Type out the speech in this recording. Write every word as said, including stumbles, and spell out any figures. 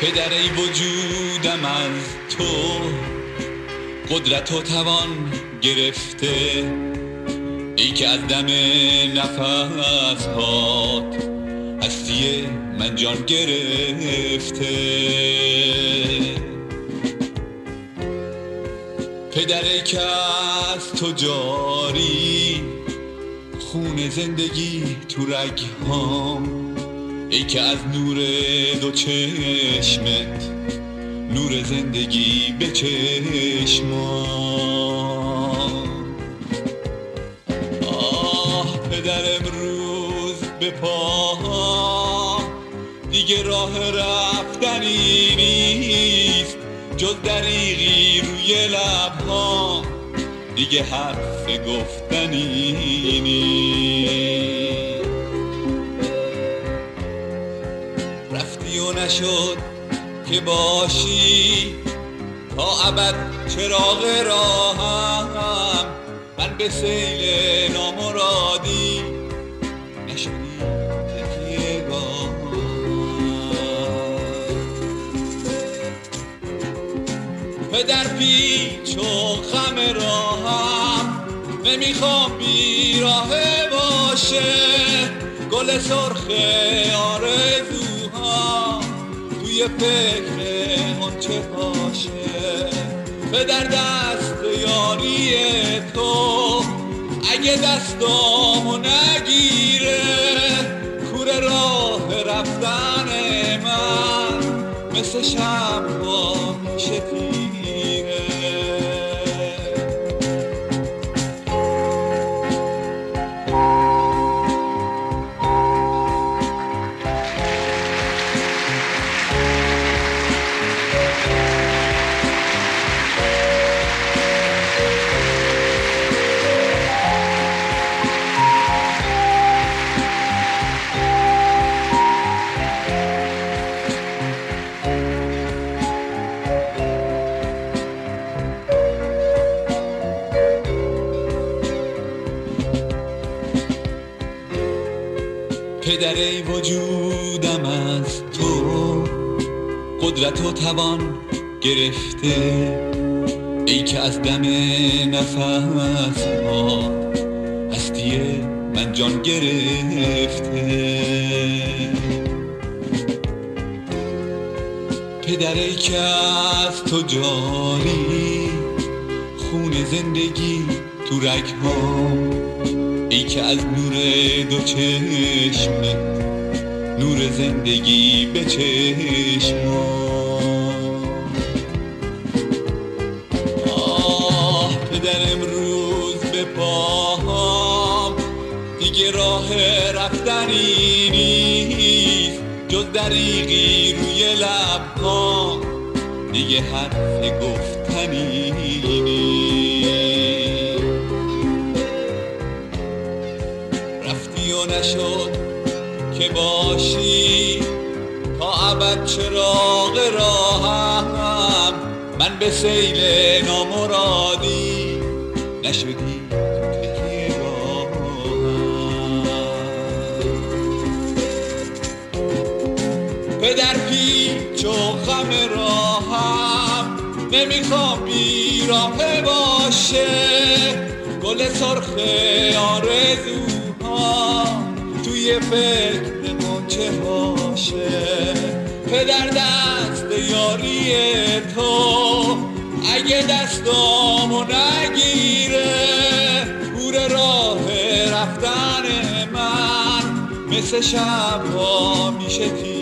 پدر ای وجودم از تو قدرت و توان گرفته، ای که از دم نفس هات هستی من جان گرفته. پدر ای که از تو جاری خون زندگی تو رگهام، ای که از نور دو چشمت نور زندگی به چشمام. آه پدر امروز به پاهام دیگه راه رفتنی نیست، جز دریغی روی لبهام دیگه حرف گفتنی نیست. رفتی و نشد که باشی تا ابد چراغ راهم، من به سیل نامرادی نشدی تکیه گاهم. پدر پیچ و خم راهم نمیخوام بیراهه باشه، گل سرخ آرزوها توی فکر غنچه باشه. پدر دست یاری تو اگه دستامو نگیره، کوره راه رفتن من مثل شمعا میشه تیره. پدر ای وجودم از تو قدرت و توان گرفته، ای که از دم نفس ها هستی من جان گرفته. پدر ای که از تو جاری خون زندگی تو رگهام، ای که از نور دو چشمت نور زندگی به چشمام. آه پدر امروز به پاهام دیگه راه رفتنی نیست، جز دریغی روی لبهام دیگه حرف گفتنی نیست. رفتی و نشد که باشی تا ابد چراغ راهم، من به سیل نامرادی نشدی تکیه گاهم. پدر پیچ و خم راهم نمیخوام بیراهه باشه، گل سرخ آرزوها توی فکر غنچه باشه. پدر دست یاری تو اگه دستامو نگیره، کوره راه رفتن من مثل شبها میشه تیره.